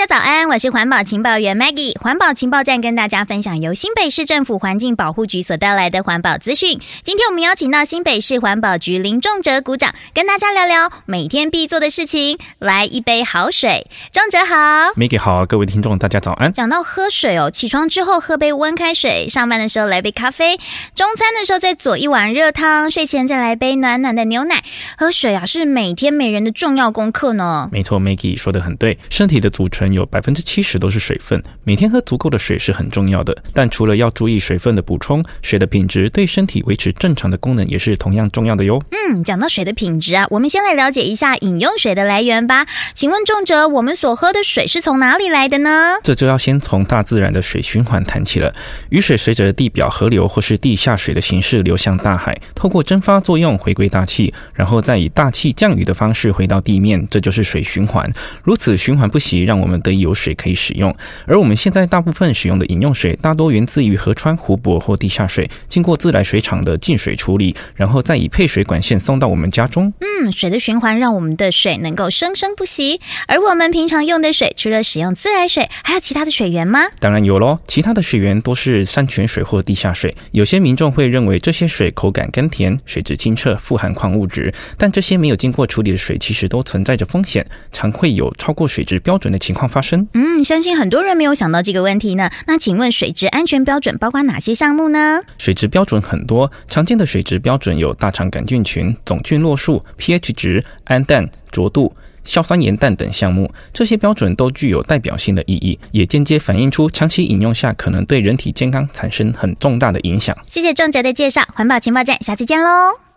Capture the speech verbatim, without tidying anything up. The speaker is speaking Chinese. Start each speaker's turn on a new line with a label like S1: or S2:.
S1: 家早安，我是环保情报员 Maggie。环保情报站跟大家分享由新北市政府环境保护局所带来的环保资讯。今天我们邀请到新北市环保局林仲哲股长，跟大家聊聊每天必做的事情。来一杯好水，仲哲好。
S2: Maggie 好，各位听众大家早安。
S1: 讲到喝水哦，起床之后喝杯温开水，上班的时候来杯咖啡，中餐的时候再做一碗热汤，睡前再来杯暖暖的牛奶。喝水啊，是每天每人的重要功课呢。
S2: 没错 ，Maggie 说得很对。身体的组成有 百分之七十 都是水分，每天喝足够的水是很重要的。但除了要注意水分的补充，水的品质对身体维持正常的功能也是同样重要的哟。
S1: 嗯，讲到水的品质啊，我们先来了解一下饮用水的来源吧。请问仲哲，我们所喝的水是从哪里来的呢？
S2: 这就要先从大自然的水循环谈起了。雨水随着地表河流或是地下水的形式流向大海，透过蒸发作用回归大气，然后再以大气降雨的方式回到地面，这就是水循环。如此循环不息，让我们得以有水可以使用。而我们现在大部分使用的饮用水大多源自于河川、湖泊或地下水，经过自来水厂的净水处理，然后再以配水管线送到我们家中。
S1: 嗯，水的循环让我们的水能够生生不息。而我们平常用的水，除了使用自来水，还有其他的水源吗？
S2: 当然有咯，其他的水源都是山泉水或地下水。有些民众会认为这些水口感甘甜，水质清澈，富含矿物质，但这些没有经过处理的水其实都存在着风险，常会有超过水质标准的情况发生。
S1: 嗯，相信很多人没有想到这个问题呢。那请问水质安全标准包括哪些项目呢？
S2: 水质标准很多，常见的水质标准有大肠杆菌群、总菌落数、pH 值、氨氮、浊度、硝酸盐氮等项目，这些标准都具有代表性的意义，也间接反映出长期饮用下可能对人体健康产生很重大的影响。
S1: 谢谢仲哲的介绍，环保情报站，下次见喽。